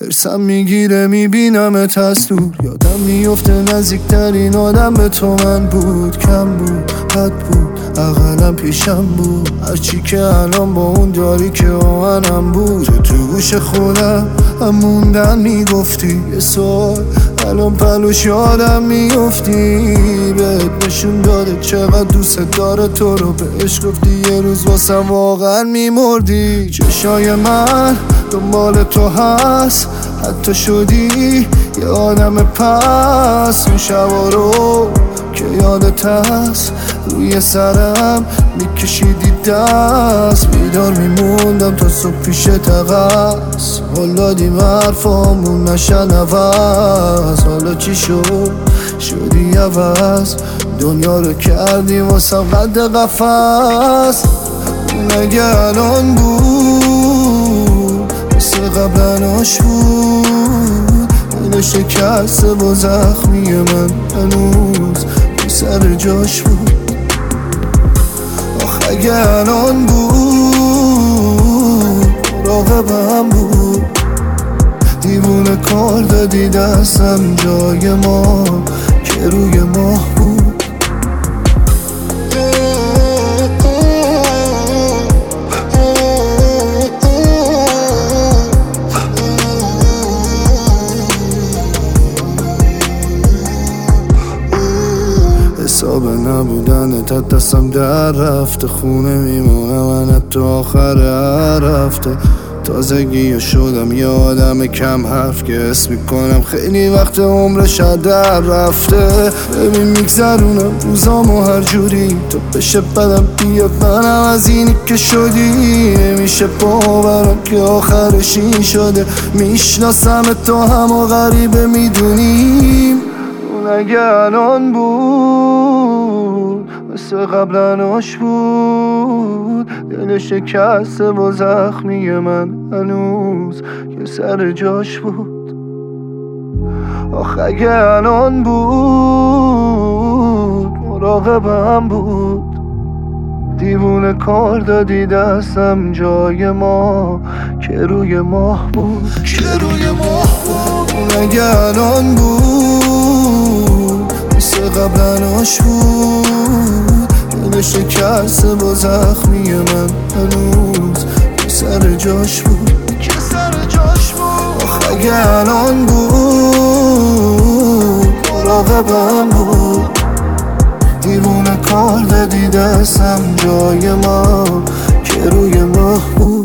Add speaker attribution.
Speaker 1: ارسم میگیره میبینمت از دور، یادم میفته نزدیکترین آدم به تو من بود. کم بود، بد بود، اقلم پیشم بود، هرچی که الان با اون داری که آهنم بود. تو گوش خودم هم موندن میگفتی یه سوال، الان پلوش یادم میفتی. بهت نشون داده چقدر دوست داره تو رو، بهش گفتی یه روز واسم واقعا میمردی. چشای من دنبال تو هست، حتی شدی یه آدم پس. اون شبا رو که یادت هست روی سرم میکشیدی دست، بیدار میموندم تا صبح پیش تقص. حالا دیم حرفامون نشن عوض، حالا چی شد؟ شدی عوض، دنیا رو کردی واسم قد قفص. اون اگه الان بود مثل قبلناش بود، دل شکسته با زخمی من هنوز تو سر جاش بود. آخ اگه الان بود مراقبم بود، دیوونه کار دادی دستم جای ما که روی ماه بود. حساب نبودن تا دستم در رفته، خونه میمونم من تو آخر هر هفته. تازگی شدم یه آدم کم حرف که حس میکنم خیلی وقت عمرش در رفته. ببین میگذرونم روزامو هر جوری، تو بشه بدم بیاد منم از اینی که شدی. نمیشه باورم که آخرش این شده، میشناسم تو هم و غریبه میدونیم. اون اگه الان بود مثل قبلناش بود، دل شکسته با زخمی من هنوز که سر جاش بود. آخ اگه الان بود مراقبم بود، دیوونه کار دادی دستم جای ما که روی ماه بود، که روی ماه بود. اون اگه الان بود مثل قبلناش بود، دل شکسته با زخمی من هنوز که سر جاش بود، که سر جاش بود. آخ اگه الان بود مراقبم بود، دیوونه کار دادی دستم جای ما که روی ماه بود.